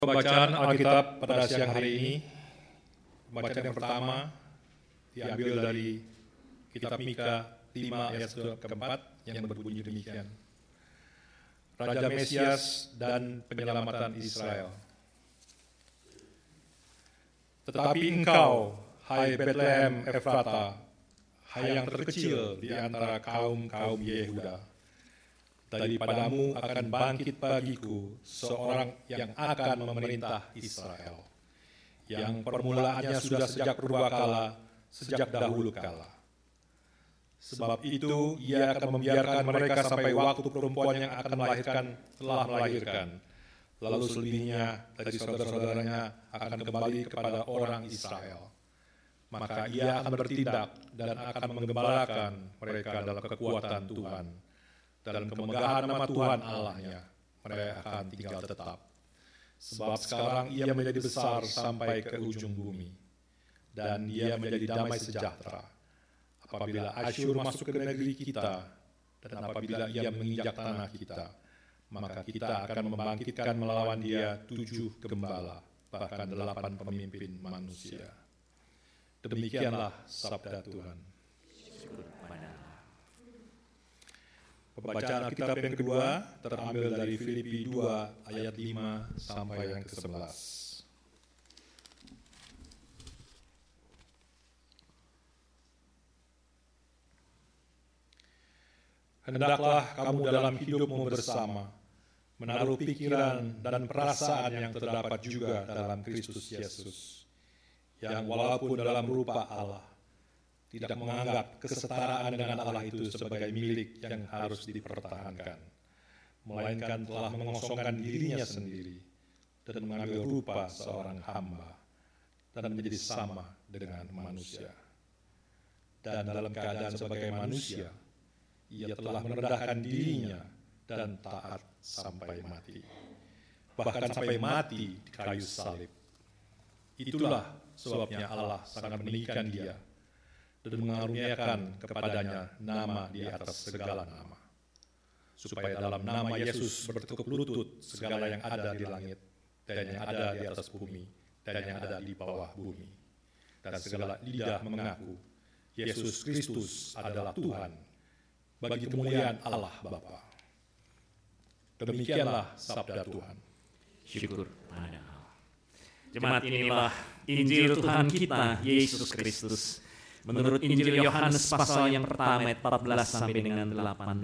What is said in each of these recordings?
Pembacaan Alkitab pada siang hari ini, pembacaan yang pertama diambil dari kitab Mika 5 ayat keempat yang berbunyi demikian. Raja Mesias dan penyelamatan Israel. Tetapi engkau, hai Bethlehem Efrata, hai yang terkecil di antara kaum-kaum Yehuda, daripadamu akan bangkit bagiku seorang yang akan memerintah Israel, yang permulaannya sudah sejak purbakala, sejak dahulu kala. Sebab itu ia akan membiarkan mereka sampai waktu perempuan yang akan melahirkan telah melahirkan, lalu selebihnya dari saudara-saudaranya akan kembali kepada orang Israel. Maka ia akan bertindak dan akan menggembalakan mereka dalam kekuatan Tuhan. Dalam kemegahan nama Tuhan Allahnya, mereka akan tinggal tetap. Sebab sekarang ia menjadi besar sampai ke ujung bumi, dan dia menjadi damai sejahtera. Apabila Asyur masuk ke negeri kita, dan apabila ia menginjak tanah kita, maka kita akan membangkitkan melawan dia 7 gembala, bahkan 8 pemimpin manusia. Demikianlah sabda Tuhan. Pembacaan Alkitab yang kedua terambil dari Filipi 2 ayat 5 sampai yang ke-11. Hendaklah kamu dalam hidupmu bersama menaruh pikiran dan perasaan yang terdapat juga dalam Kristus Yesus, yang walaupun dalam rupa Allah, tidak menganggap kesetaraan dengan Allah itu sebagai milik yang harus dipertahankan, melainkan telah mengosongkan dirinya sendiri dan mengambil rupa seorang hamba dan menjadi sama dengan manusia. Dan dalam keadaan sebagai manusia, ia telah merendahkan dirinya dan taat sampai mati, bahkan sampai mati di kayu salib. Itulah sebabnya Allah sangat meninggikan dia dan mengaruniakan kepadanya nama di atas segala nama, supaya dalam nama Yesus bertekuk lutut segala yang ada di langit dan yang ada di atas bumi dan yang ada di bawah bumi, dan segala lidah mengaku Yesus Kristus adalah Tuhan, bagi kemuliaan Allah Bapa. Demikianlah sabda Tuhan. Syukur pada Allah. Jemaat, inilah Injil Tuhan kita Yesus Kristus menurut Injil Yohanes pasal yang pertama ayat 14 sampai dengan 18.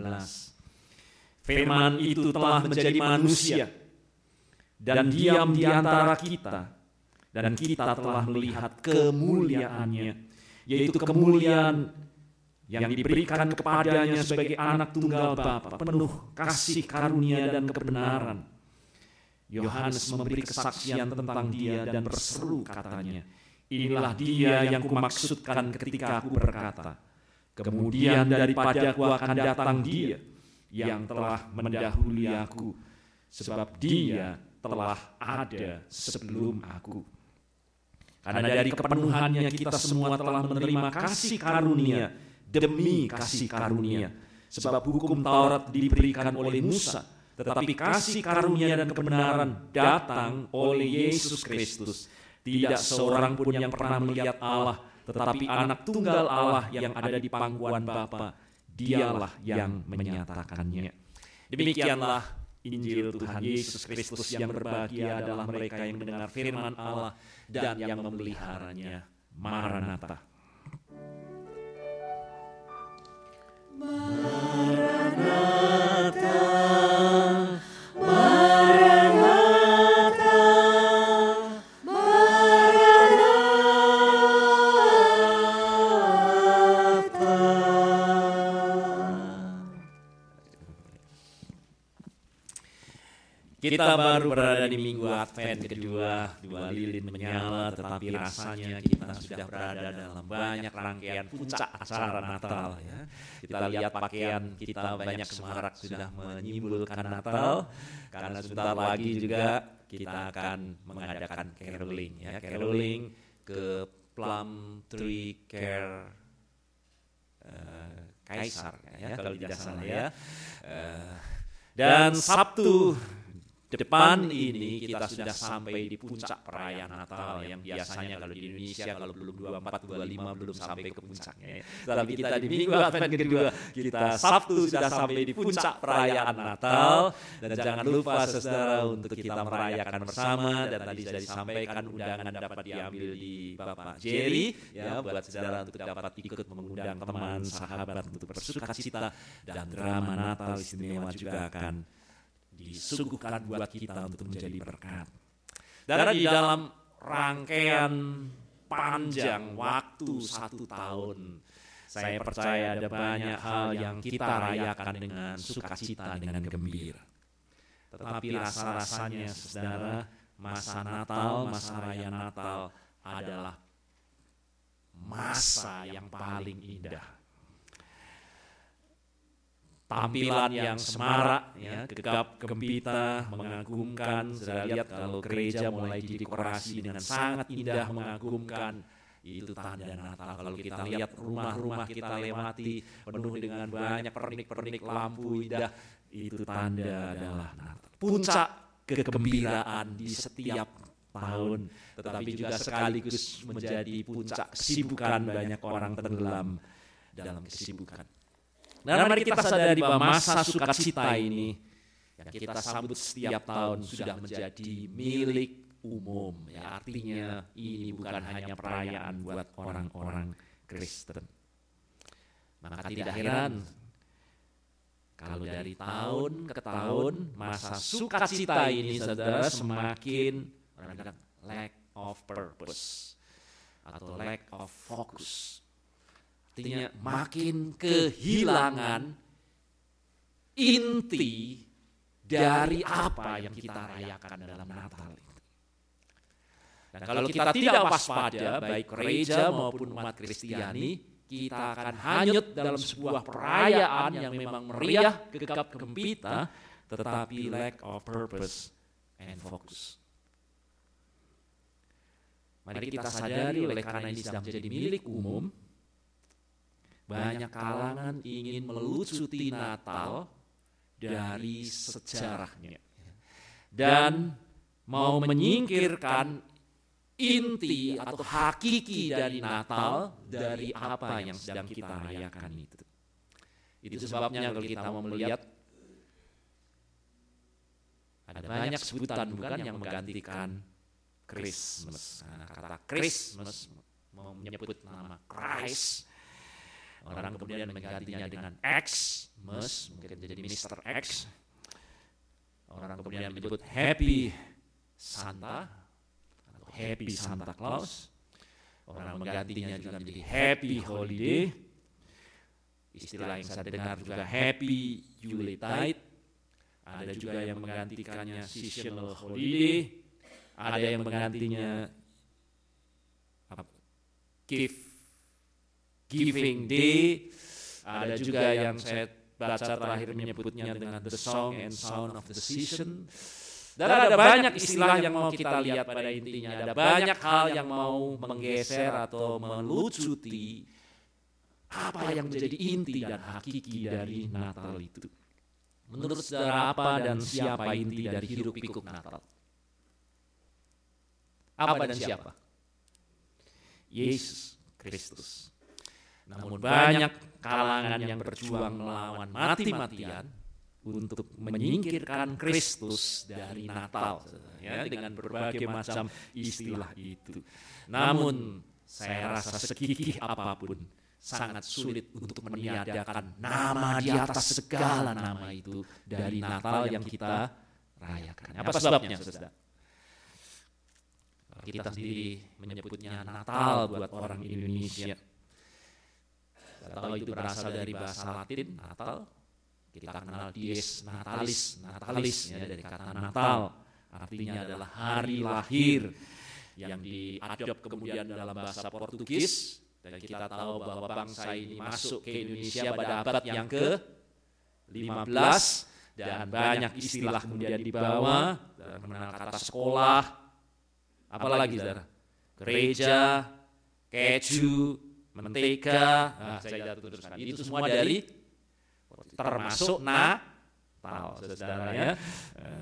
Firman itu telah menjadi manusia dan diam di antara kita, dan kita telah melihat kemuliaannya, yaitu kemuliaan yang diberikan kepadanya sebagai anak tunggal Bapa, penuh kasih karunia dan kebenaran. Yohanes memberi kesaksian tentang dia dan berseru katanya, inilah dia yang kumaksudkan ketika aku berkata, kemudian daripada aku akan datang dia yang telah mendahului aku, sebab dia telah ada sebelum aku. Karena dari kepenuhannya kita semua telah menerima kasih karunia demi kasih karunia. Sebab hukum Taurat diberikan oleh Musa, tetapi kasih karunia dan kebenaran datang oleh Yesus Kristus. Tidak seorang pun yang pernah melihat Allah, tetapi anak tunggal Allah yang ada di pangkuan Bapa, dialah yang menyatakannya. Demikianlah Injil Tuhan Yesus Kristus. Yang berbahagia adalah mereka yang mendengar firman Allah dan yang memeliharanya. Maranatha. Maranatha, Maranatha, Maranatha. Kita baru berada di minggu Advent kedua, 2 lilin menyala, tetapi rasanya kita sudah berada dalam banyak rangkaian puncak acara Natal. Ya. Kita lihat pakaian kita banyak semarak sudah menyimpulkan Natal, karena sebentar lagi juga kita akan mengadakan caroling. Ya. Caroling ke Plum Tree Care Kaisar, ya, kalau tidak salah ya. Dan Sabtu depan ini kita sudah sampai di puncak perayaan Natal yang biasanya kalau di Indonesia kalau belum 24, 25 belum sampai ke puncaknya. Tapi kita di minggu Advent kedua, kita Sabtu sudah sampai di puncak perayaan Natal. Dan jangan lupa saudara untuk kita merayakan bersama. Dan tadi sudah disampaikan undangan dapat diambil di Bapak Jerry ya, buat saudara untuk dapat ikut mengundang teman, sahabat untuk bersukacita. Dan drama Natal istimewa juga akan disuguhkan buat kita untuk menjadi berkat. Dan di dalam rangkaian panjang waktu 1 tahun, saya percaya ada banyak hal yang kita rayakan dengan sukacita, dengan gembira. Tetapi rasa-rasanya saudara, masa Natal, masa raya Natal adalah masa yang paling indah. Tampilan yang semarak, ya, gegap gempita, mengagumkan. Sudah lihat kalau gereja mulai didekorasi dengan sangat indah, mengagumkan. Itu tanda Natal. Kalau kita lihat rumah-rumah kita lewati penuh dengan banyak pernik-pernik lampu indah, itu tanda adalah Natal. Puncak kegembiraan di setiap tahun, tetapi juga sekaligus menjadi puncak kesibukan banyak orang tenggelam dalam kesibukan. Dan mari kita sadari bahwa masa sukacita ini yang kita sambut setiap tahun sudah menjadi milik umum. Ya, artinya ini bukan hanya perayaan buat orang-orang Kristen. Maka tidak heran kalau dari tahun ke tahun masa sukacita ini saudara semakin lack of purpose atau lack of focus. Artinya makin kehilangan inti dari apa yang kita rayakan dalam Natal. Dan kalau kita tidak waspada, baik gereja maupun umat Kristiani, kita akan hanyut dalam sebuah perayaan yang memang meriah, gegap gempita, tetapi lack of purpose and focus. Mari kita sadari oleh karena ini sudah menjadi milik umum, banyak kalangan ingin melucuti Natal dari sejarahnya dan mau menyingkirkan inti atau hakiki dari Natal dari apa yang sedang kita rayakan itu. Itu sebabnya kalau kita mau melihat ada banyak sebutan bukan yang menggantikan Christmas. Nah, kata Christmas mau menyebut nama Christ. Orang kemudian menggantinya dengan Xmas, mungkin jadi Mr. X. Orang kemudian menyebut Happy Santa atau Happy Santa Claus. Orang menggantinya juga menjadi Happy Holiday. Istilah yang saya dengar juga Happy Yuletide. Ada juga yang menggantikannya Seasonal Holiday. Ada yang menggantinya Giving Day, ada juga yang saya baca terakhir menyebutnya dengan The Song and Sound of the Season. Dan ada banyak istilah yang mau kita lihat pada intinya. Ada banyak hal yang mau menggeser atau melucuti apa yang menjadi inti dan hakiki dari Natal itu. Menurut saudara apa dan siapa inti dari hiruk pikuk Natal? Apa dan siapa? Yesus Kristus. Namun banyak kalangan yang berjuang melawan mati-matian untuk menyingkirkan Kristus dari Natal, ya, dengan berbagai macam istilah itu. Namun saya rasa segigih apapun sangat sulit untuk meniadakan nama di atas segala nama itu dari Natal yang kita rayakan. Apa sebabnya, saudara? Kita sendiri menyebutnya Natal buat orang Indonesia. Atau itu berasal dari bahasa Latin Natal, kita kenal Dies Natalis, Natalis ya, dari kata Natal, artinya adalah hari lahir yang diadop kemudian dalam bahasa Portugis, dan kita tahu bahwa bangsa ini masuk ke Indonesia pada abad yang ke-15 dan banyak istilah kemudian dibawa dan mengenal kata sekolah, apalagi saudara, gereja, keju, mentega, saya teruskan. Itu semua dari termasuk Natal, saudara ya.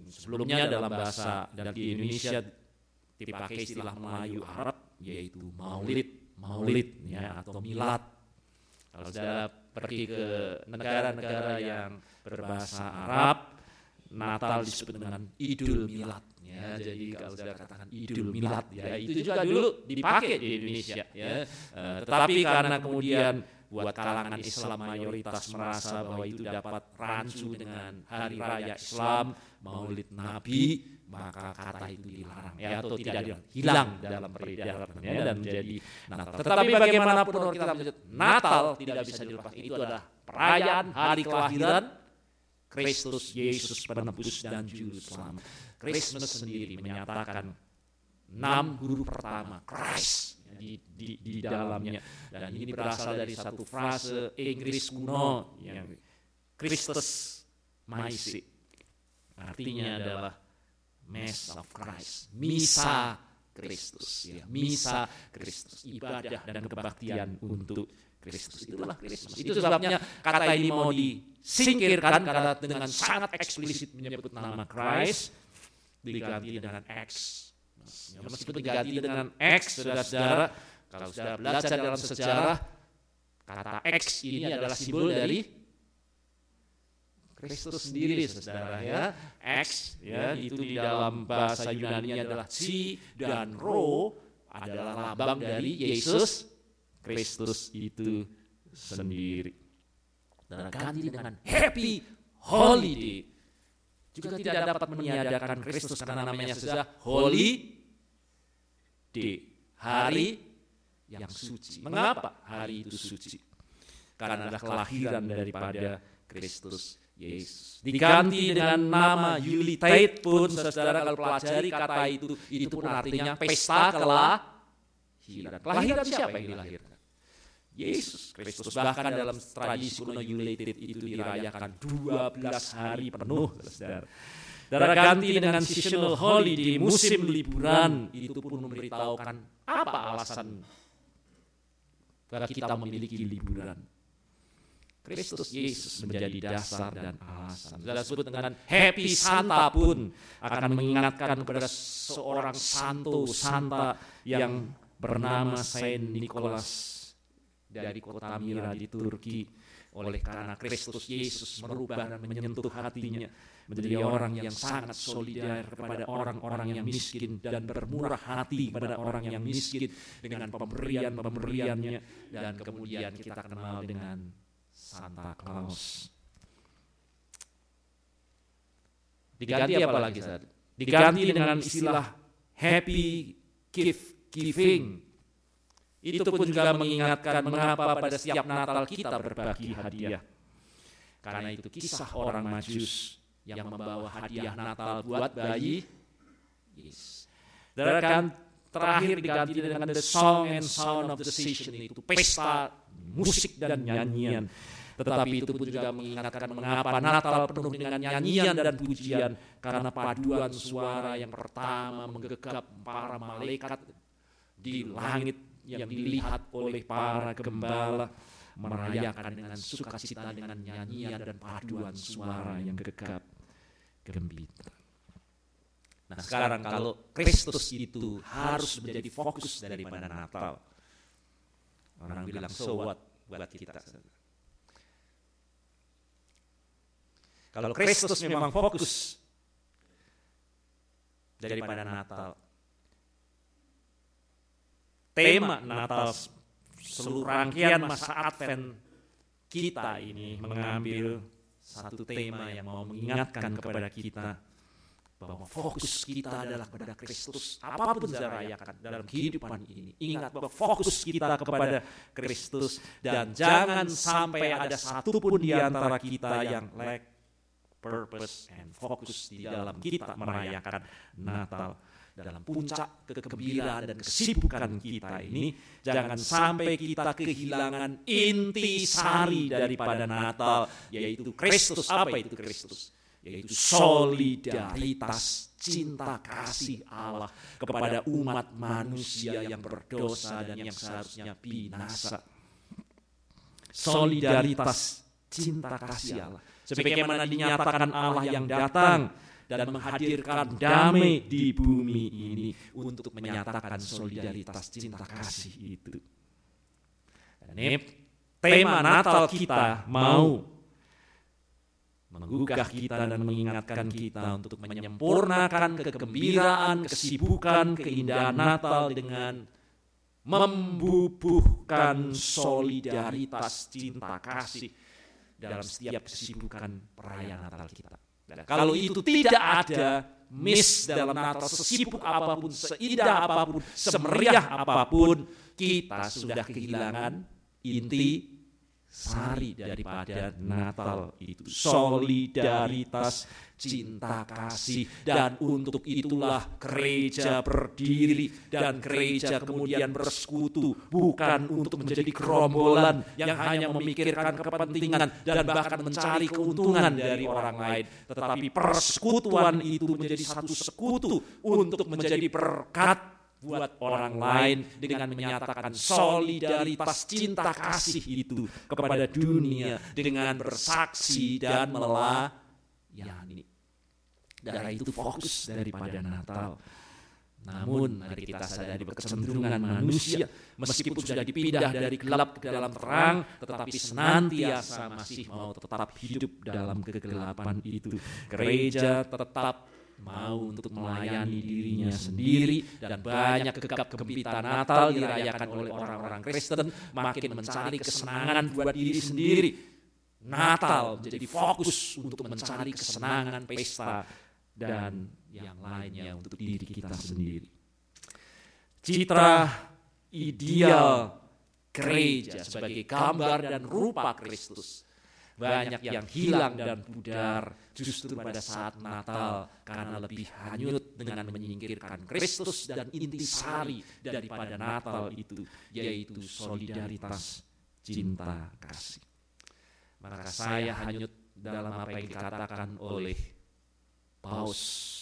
Sebelumnya dalam bahasa dan di Indonesia dipakai istilah Melayu Arab yaitu maulid ya, atau milad. Kalau saudara pergi ke negara-negara yang berbahasa Arab, Natal disebut dengan Idul Milad ya. Jadi kalau saudara katakan Idul Milad ya, itu juga dulu dipakai di Indonesia ya. Tetapi karena kemudian buat kalangan Islam mayoritas merasa bahwa itu dapat rancu dengan hari raya Islam, Maulid Nabi, maka kata itu dilarang ya, atau tidak hilang dalam peredaran ya, dan menjadi Natal. Tetapi bagaimanapun orang kita menyebut Natal tidak bisa dilepas, itu adalah perayaan hari kelahiran Kristus Yesus penebus dan juru selamat. Christmas sendiri menyatakan 6 huruf pertama Christ di dalamnya, dan ini berasal dari satu frase Inggris kuno yang Christus Maisi, artinya adalah Mass of Christ, misa Kristus ya, misa Kristus, ibadah dan kebaktian untuk Kristus. Itulah Kristus. Itu sebabnya kata ini mau disingkirkan karena dengan sangat eksplisit menyebut nama Christ diganti dengan X. Ya, meskipun diganti dengan X, saudara-saudara, kalau saudara belajar dalam sejarah, kata X ini adalah simbol dari Kristus sendiri, saudara ya. X ya, itu di dalam bahasa Yunani adalah chi, dan rho adalah lambang dari Yesus Kristus itu sendiri. Dan ganti dengan Happy Holiday, juga tidak dapat meniadakan Kristus karena namanya sudah Holy Day, hari yang suci. Mengapa hari itu suci? Karena adalah kelahiran daripada Kristus Yesus. Diganti dengan nama Yuletide pun, saudara kalau pelajari kata itu pun artinya pesta kelahiran. Kelahiran siapa yang dilahirkan? Yesus Kristus. Bahkan dalam tradisi kuno Yuletide itu dirayakan 12 hari penuh, saudara. Dan ganti dengan seasonal holiday, musim liburan, itu pun memberitahukan apa alasan bagi kita memiliki liburan. Kristus Yesus menjadi dasar dan alasan. Sudah disebut dengan Happy Santa pun akan mengingatkan kepada seorang santa yang bernama Saint Nicholas dari kota Myra di Turki. Oleh karena Kristus Yesus merubah dan menyentuh hatinya menjadi orang yang sangat solidar kepada orang-orang yang miskin dan bermurah hati kepada orang yang miskin dengan pemberian-pemberiannya, dan kemudian kita kenal dengan Santa Claus. Diganti apa lagi, saudara? Diganti dengan istilah Happy Gift Giving. Itu pun juga mengingatkan mengapa pada setiap Natal kita berbagi hadiah. Karena itu kisah orang Majus yang membawa hadiah Natal buat bayi Yesus. Dan kan terakhir diganti dengan the song and sound of the season, itu pesta musik dan nyanyian. Tetapi itu pun juga mengingatkan mengapa Natal penuh dengan nyanyian dan pujian, karena paduan suara yang pertama menggegap para malaikat di langit yang dilihat oleh para gembala, merayakan dengan sukacita dengan nyanyian dan paduan suara yang gegap gembira. Nah, sekarang kalau Kristus itu harus menjadi fokus daripada Natal, orang bilang so what buat kita. Kalau Kristus memang fokus daripada Natal, tema Natal, seluruh rangkaian masa Advent kita ini mengambil satu tema yang mau mengingatkan kepada kita bahwa fokus kita adalah kepada Kristus. Apapun saya rayakan dalam kehidupan ini, ingat bahwa fokus kita kepada Kristus, dan jangan sampai ada satupun di antara kita yang lack purpose and focus di dalam kita merayakan Natal. Dalam puncak kegembiraan dan kesibukan kita ini, jangan sampai kita kehilangan inti sari daripada Natal, yaitu Kristus. Apa itu Kristus? Yaitu solidaritas, cinta kasih Allah kepada umat manusia yang berdosa dan yang seharusnya binasa. Solidaritas, cinta kasih Allah, sebagaimana dinyatakan Allah yang datang dan menghadirkan damai di bumi ini untuk menyatakan solidaritas cinta kasih itu. Dan ini tema Natal kita mau menggugah kita dan mengingatkan kita untuk menyempurnakan kegembiraan, kesibukan, keindahan Natal dengan membubuhkan solidaritas cinta kasih dalam setiap kesibukan perayaan Natal kita. Dan kalau itu tidak ada, miss dalam Natal, sesibuk apapun, seindah apapun, semeriah apapun, kita sudah kehilangan inti sari daripada Natal itu, solidaritas cinta kasih. Dan untuk itulah gereja berdiri dan gereja kemudian bersekutu, bukan untuk menjadi gerombolan yang hanya memikirkan kepentingan dan bahkan mencari keuntungan dari orang lain, tetapi persekutuan itu menjadi satu sekutu untuk menjadi berkat buat orang lain dengan menyatakan solidaritas cinta kasih itu kepada dunia dengan bersaksi dan melayani. Dan itu fokus daripada Natal. Namun mari kita sadari kecenderungan manusia, meskipun sudah dipindah dari gelap ke dalam terang, tetapi senantiasa masih mau tetap hidup dalam kegelapan itu. Gereja tetap mau untuk melayani dirinya sendiri, dan banyak gegap gempita Natal dirayakan oleh orang-orang Kristen makin mencari kesenangan buat diri sendiri. Natal menjadi fokus untuk mencari kesenangan pesta dan yang lainnya untuk diri kita sendiri. Citra ideal gereja sebagai gambar dan rupa Kristus banyak yang hilang dan pudar justru pada saat Natal karena lebih hanyut dengan menyingkirkan Kristus dan intisari daripada Natal itu, yaitu solidaritas cinta kasih. Maka saya hanyut dalam apa yang dikatakan oleh Paus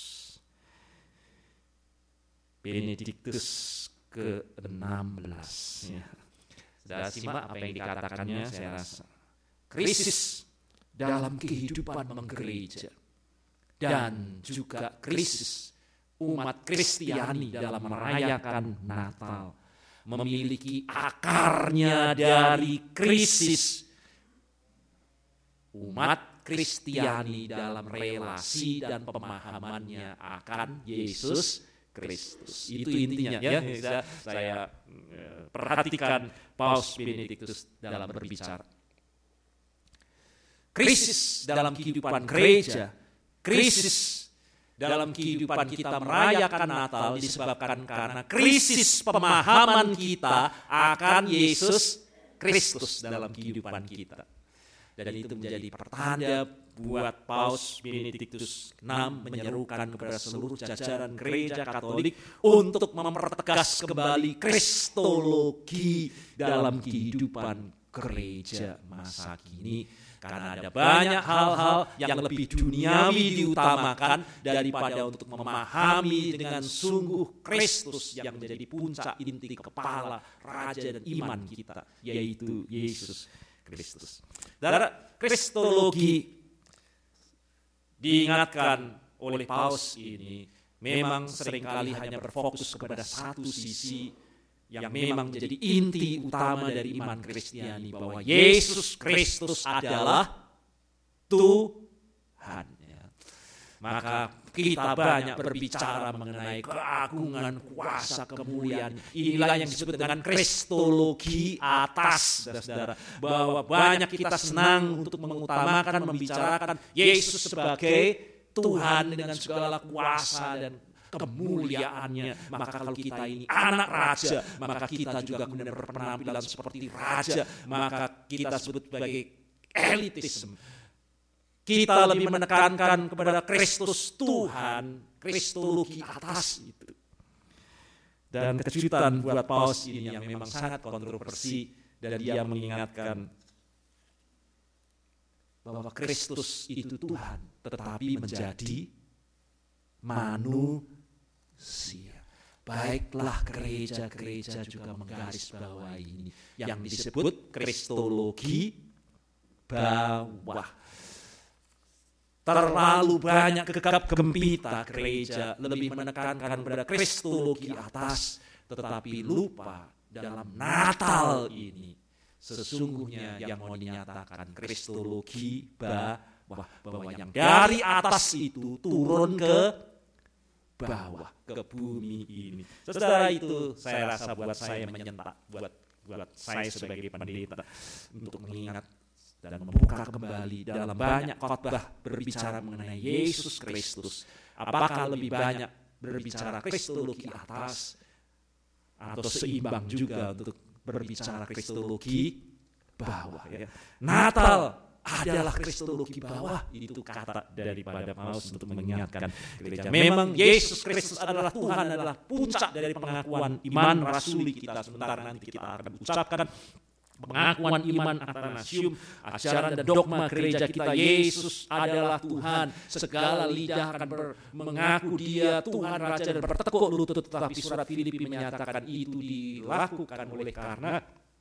Benediktus ke-16. Ya. Sudah simak apa yang dikatakannya, saya rasa. Krisis dalam kehidupan menggereja dan juga krisis umat Kristiani dalam merayakan Natal memiliki akarnya dari krisis umat Kristiani dalam relasi dan pemahamannya akan Yesus Kristus. Itu intinya ya. Saya perhatikan Paus Benediktus dalam berbicara. Krisis dalam kehidupan gereja, krisis dalam kehidupan kita merayakan Natal disebabkan karena krisis pemahaman kita akan Yesus Kristus dalam kehidupan kita. Dan itu menjadi pertanda buat Paus Benediktus VI menyerukan kepada seluruh jajaran gereja Katolik untuk mempertegas kembali kristologi dalam kehidupan gereja masa kini. Karena ada banyak hal-hal yang lebih duniawi diutamakan daripada untuk memahami dengan sungguh Kristus yang menjadi puncak inti kepala, raja dan iman kita, yaitu Yesus Kristus. Saudara, kristologi diingatkan oleh Paus ini memang seringkali hanya berfokus kepada satu sisi yang memang menjadi inti utama dari iman Kristiani, bahwa Yesus Kristus adalah Tuhan. Maka kita banyak berbicara mengenai keagungan, kuasa, kemuliaan. Inilah yang disebut dengan kristologi atas, saudara. Bahwa banyak kita senang untuk mengutamakan, membicarakan Yesus sebagai Tuhan dengan segala kuasa dan kemuliaannya. Maka kalau kita ini anak raja, maka kita juga kemudian berpenampilan seperti raja. Maka kita sebut sebagai elitisme. Kita lebih menekankan kepada Kristus Tuhan, kristologi atas itu. Dan kejutan buat Paus ini yang memang sangat kontroversi, dan dia mengingatkan bahwa Kristus itu Tuhan, tetapi menjadi manusia. Baiklah gereja-gereja juga menggarisbawahi ini yang disebut kristologi bawah. terlalu banyak gegap gempita gereja lebih menekankan pada kristologi atas, tetapi lupa dalam Natal ini sesungguhnya yang mau dinyatakan kristologi bahwa yang dari atas itu turun ke bawah, ke bumi ini. Saudara, itu saya rasa buat saya menyentak, buat saya sebagai pendeta untuk mengingat dan membuka kembali dalam banyak khotbah berbicara mengenai Yesus Kristus. Apakah lebih banyak berbicara kristologi atas atau seimbang juga untuk berbicara kristologi bawah? Ya. Natal adalah kristologi bawah, itu kata daripada Paulus untuk mengingatkan gereja. Memang Yesus Kristus adalah Tuhan, adalah puncak dari pengakuan iman rasuli kita. Sebentar nanti kita akan ucapkan pengakuan iman atanasium, ajaran dan dogma gereja kita. Yesus adalah Tuhan, segala lidah akan mengaku Dia Tuhan, Raja, dan bertekuk lutut. Tetapi surat Filipi menyatakan itu dilakukan oleh karena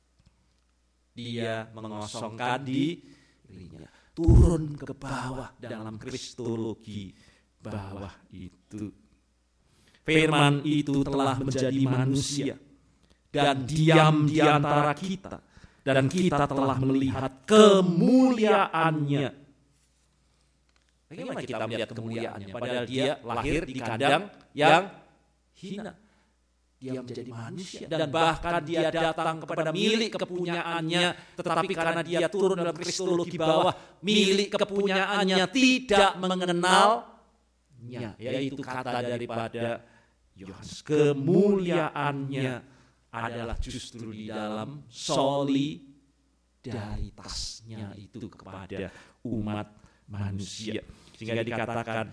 Dia mengosongkan dirinya, turun ke bawah dalam kristologi bawah itu. Firman itu telah menjadi manusia dan diam di antara kita, dan kita telah melihat kemuliaannya. Bagaimana kita melihat kemuliaannya? Padahal Dia lahir di kandang yang hina. Dia menjadi manusia dan bahkan Dia datang kepada milik kepunyaannya, tetapi karena Dia turun dalam kristologi bawah, milik kepunyaannya tidak mengenalnya. Yaitu kata daripada Yohanes, kemuliaannya adalah justru di dalam solidaritasnya itu kepada umat manusia. Sehingga dikatakan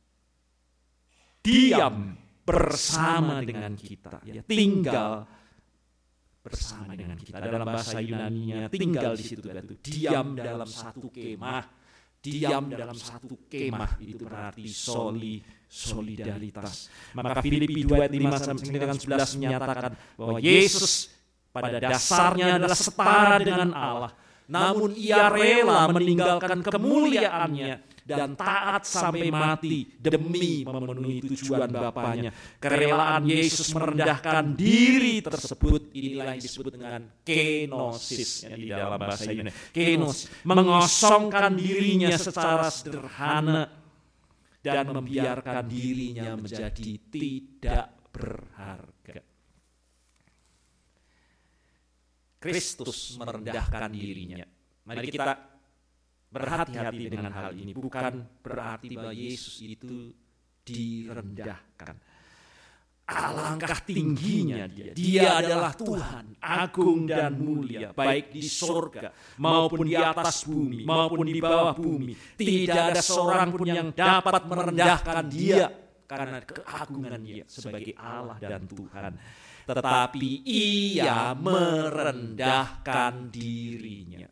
diam bersama dengan kita, ya, tinggal bersama dengan kita. Dalam bahasa Yunaninya tinggal di situ, diam dalam satu kemah. Diam dalam satu kemah itu berarti solidaritas. Maka Filipi 2 ayat 5-11 menyatakan bahwa Yesus pada dasarnya adalah setara dengan Allah, namun Ia rela meninggalkan kemuliaannya dan taat sampai mati demi memenuhi tujuan Bapanya. Kerelaan Yesus merendahkan diri tersebut, inilah yang disebut dengan kenosis, di dalam bahasa Yunani. Kenos, mengosongkan dirinya secara sederhana dan membiarkan dirinya menjadi tidak berharga. Kristus merendahkan dirinya. Mari kita berhati-hati dengan hal ini. Bukan berarti bahwa Yesus itu direndahkan. Alangkah tingginya Dia. Dia adalah Tuhan, agung dan mulia, baik di surga maupun di atas bumi, maupun di bawah bumi. Tidak ada seorang pun yang dapat merendahkan Dia karena keagungan Dia sebagai Allah dan Tuhan. Tetapi Ia merendahkan dirinya.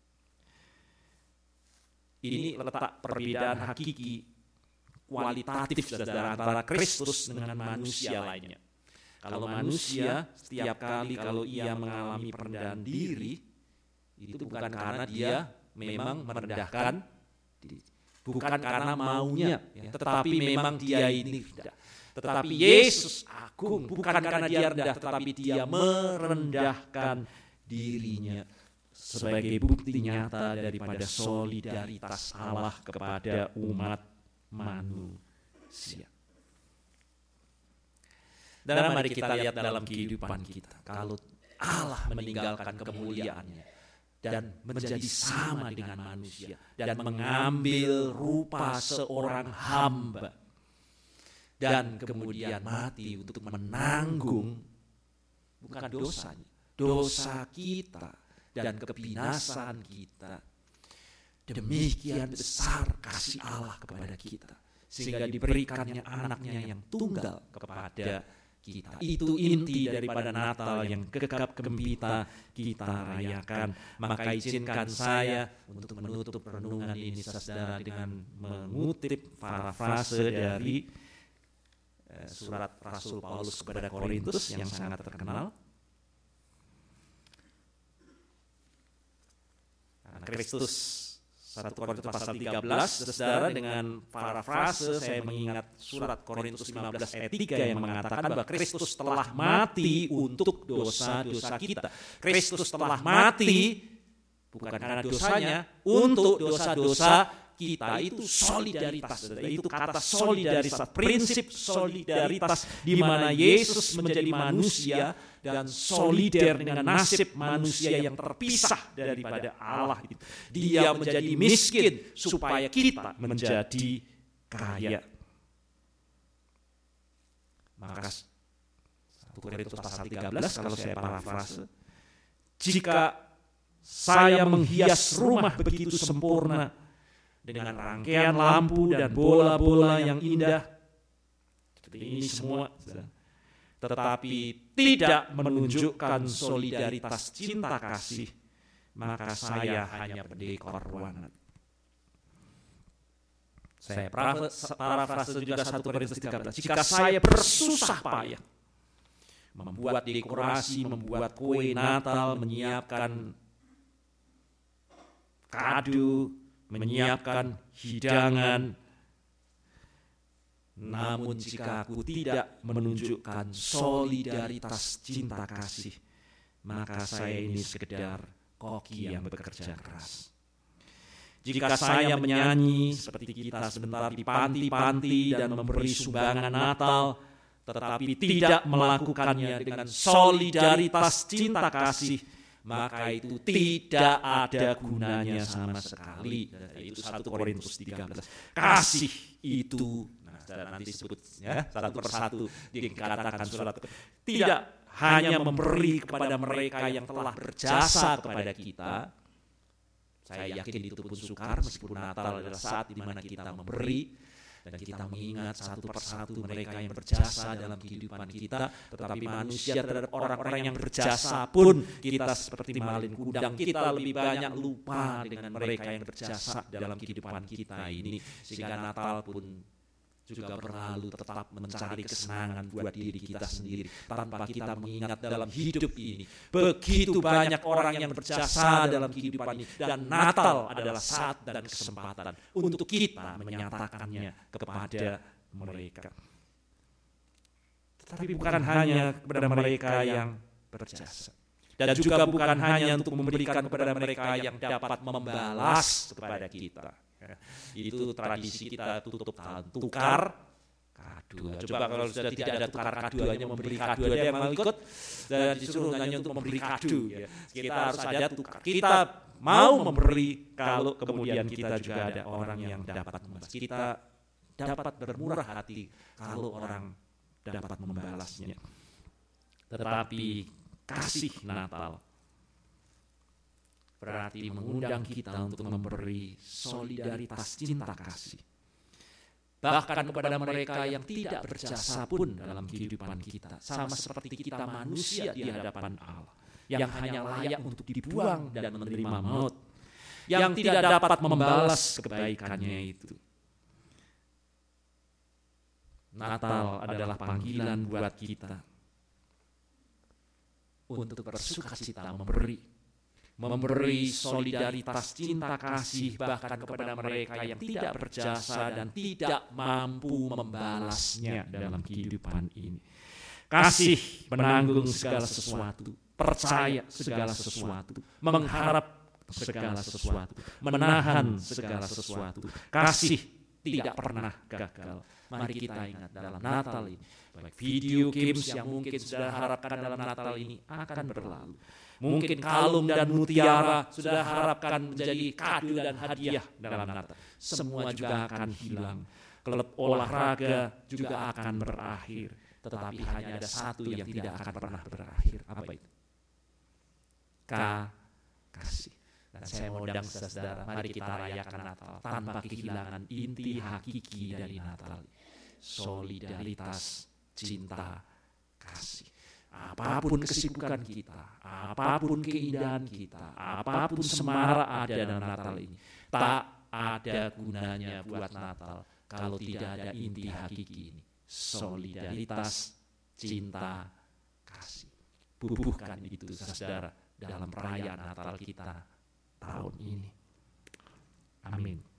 Ini letak perbedaan hakiki kualitatif saudara antara Kristus dengan manusia lainnya. Kalau manusia setiap kali kalau ia mengalami perendahan diri, itu bukan karena dia memang merendahkan diri, bukan karena maunya, ya, tetapi memang dia ini rendah. Tetapi Yesus agung bukan karena dia rendah, tetapi Dia merendahkan dirinya sebagai bukti nyata daripada solidaritas Allah kepada umat manusia. Dan mari kita lihat dalam kehidupan kita, kalau Allah meninggalkan kemuliaannya dan menjadi sama dengan manusia dan mengambil rupa seorang hamba dan kemudian mati untuk menanggung bukan dosanya, dosa kita dan kebinasaan kita. Demikian besar kasih Allah kepada kita, sehingga diberikannya anaknya yang tunggal kepada kita. Itu inti daripada Natal yang gegap gempita kita rayakan. Maka izinkan saya untuk menutup renungan ini saudara dengan mengutip parafrase dari surat Rasul Paulus kepada Korintus yang sangat terkenal. Kristus 1 Korintus pasal 13, saudara, dengan parafrase saya mengingat surat Korintus 15 ayat 3 yang mengatakan bahwa Kristus telah mati untuk dosa-dosa kita. Kristus telah mati bukan karena dosanya, untuk dosa-dosa kita. Itu solidaritas. Itu kata solidaritas, prinsip solidaritas di mana Yesus menjadi manusia dan solider dengan nasib manusia yang terpisah daripada Allah. Dia menjadi miskin supaya kita menjadi kaya. Maka 1 Korintus pasal 13 kalau saya parafrase, jika saya menghias rumah begitu sempurna dengan rangkaian lampu dan bola-bola yang indah, seperti ini semua, tetapi tidak menunjukkan solidaritas cinta kasih, maka saya hanya pendekor ruangan. Saya parafrase juga 1 Korintus 13. Jika saya bersusah payah membuat dekorasi, membuat kue Natal, menyiapkan kado, menyiapkan hidangan, namun jika aku tidak menunjukkan solidaritas cinta kasih, maka saya ini sekedar koki yang bekerja keras. Jika saya menyanyi seperti kita sebentar di panti-panti dan memberi sumbangan Natal, tetapi tidak melakukannya dengan solidaritas cinta kasih, maka itu tidak ada gunanya sama sekali. Itu 1 Korintus 13. Kasih itu, nanti sebut ya, satu persatu dikatakan surat, tidak hanya memberi kepada mereka yang telah berjasa kepada kita. Saya yakin itu pun sukar, meskipun Natal adalah saat di mana kita memberi dan kita mengingat satu persatu mereka yang berjasa dalam kehidupan kita. Tetapi manusia terhadap orang-orang yang berjasa pun kita seperti malin kundang, kita lebih banyak lupa dengan mereka yang berjasa dalam kehidupan kita ini, sehingga Natal pun juga berlalu tetap mencari kesenangan buat diri kita sendiri tanpa kita mengingat dalam hidup ini begitu banyak orang yang berjasa dalam kehidupan ini, dan Natal adalah saat dan kesempatan untuk kita menyatakannya kepada mereka. Tetapi bukan hanya kepada mereka yang berjasa, dan juga bukan hanya untuk memberikan kepada mereka yang dapat membalas kepada kita. Itu tradisi kita tutup tahun, tukar kado. Coba kalau sudah tidak ada tukar kado, hanya memberi kado, ada yang mau ikut dan disuruh hanya untuk memberi kado. Kita harus ada tukar. Kita mau memberi kalau kemudian kita juga ada orang yang dapat membalas. Kita dapat bermurah hati kalau orang dapat membalasnya. Tetapi kasih Natal berarti mengundang kita untuk memberi solidaritas cinta kasih, bahkan kepada mereka yang tidak berjasa pun dalam kehidupan kita, sama seperti kita manusia di hadapan Allah, yang hanya layak untuk dibuang dan menerima maut, yang tidak dapat membalas kebaikannya itu. Natal adalah panggilan buat kita untuk bersukacita memberi solidaritas cinta kasih bahkan kepada mereka yang tidak berjasa dan tidak mampu membalasnya dalam kehidupan ini. Kasih menanggung segala sesuatu, percaya segala sesuatu, mengharap segala sesuatu, menahan segala sesuatu. Kasih tidak pernah gagal. Mari kita ingat dalam Natal ini, baik video games yang mungkin sudah harapkan dalam Natal ini akan berlalu. Mungkin kalung dan mutiara sudah harapkan menjadi kado dan hadiah dalam Natal. Semua juga akan hilang. Klub olahraga juga akan berakhir. Tetapi hanya ada satu yang tidak akan pernah berakhir. Apa itu? Kasih. Dan saya undang saudara, mari kita rayakan Natal tanpa kehilangan inti hakiki dari Natal. Solidaritas, cinta, kasih. Apapun kesibukan kita, apapun keindahan kita, apapun semarak ada dalam Natal ini, tak ada gunanya buat Natal kalau tidak ada inti hakiki ini. Solidaritas, cinta, kasih. Bubuhkan itu saudara dalam perayaan Natal kita tahun ini. Amin.